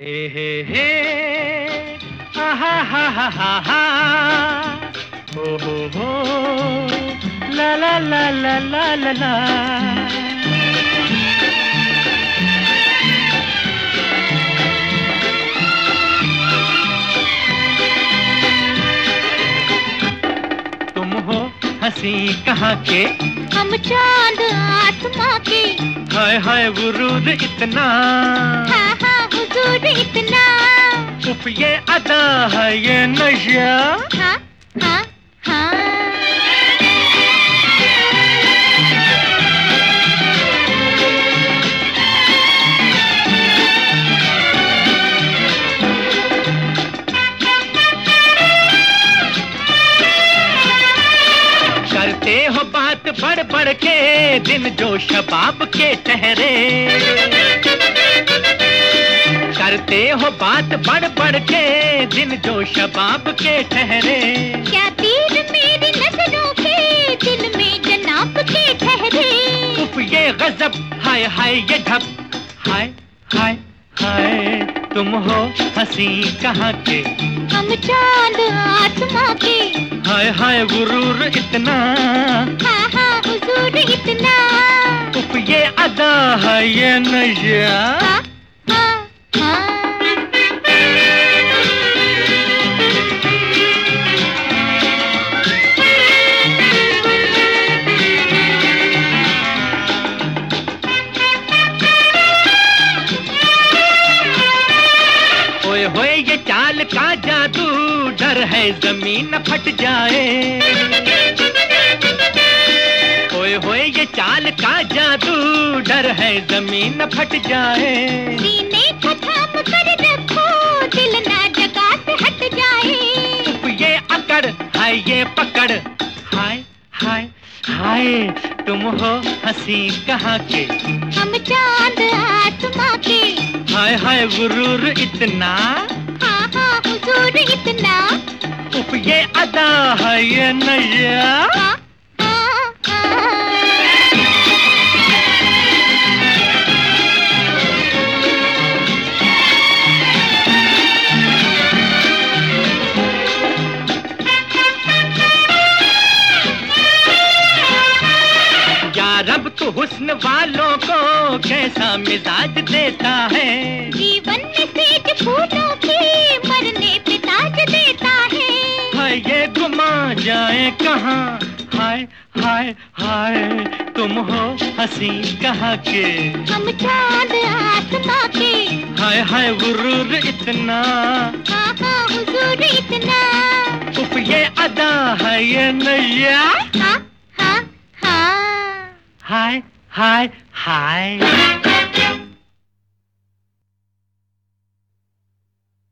हे आहा हा हा हा हा हो ला ला ला ला ला ला ला। तुम हो हंसी कहाँ के, हम चांद आसमां के। हाय हाय वुरूद इतना, हाँ हाँ हुजूर इतना। उफ ये अदा है ये नशा। हाँ हाँ हाँ। करते हो बात बढ़ बढ़ के, दिन जो शबाब के ठहरे। करते हो बात बढ़ बढ़ के, दिन जो शबाब के ठहरे। क्या तीर मेरी नजरों के दिल में जनाब के ठहरे। उफ ये गजब, हाय हाय ये ढप, हाय हाय हाय। तुम हो हंसी कहाँ के, हम चांद आसमां के। हाय हाय गुरूर इतना, हाँ हाँ हुजूर इतना। उफ ये अदा है ये नशा। हाँ हाँ हाँ। ओए होए ये चाल का जादू, डर है जमीन फट जाए। ओए होए ये चाल का जादू, डर है जमीन फट जाए। सीने को थाम कर रखो, दिल ना जगह से हट जाए। उफ ये अकड़, हाय ये पकड़, हाय हाय हाय। तुम हो हंसी कहाँ के, हम चांद आसमां के। हाय हाय गुरूर इतना, हाँ हाँ हुजूर इतना। उफ ये अदा है ये नशा। हाँ हाँ हाँ। रब तो हुस्न वालों को कैसा मिजाज देता है। जीवन में सेज फूलों के मरने पे ताज देता है। हाय ये गुमा जाए कहाँ, हाय हाय हाय। तुम हो हंसी कहाँ के, हम चांद आसमां के। हाय हाय गुरूर इतना, हाँ हाँ हुजूर इतना। उफ ये अदा है ये नशा। हाँ हाँ हाँ। हाय हाय हाय।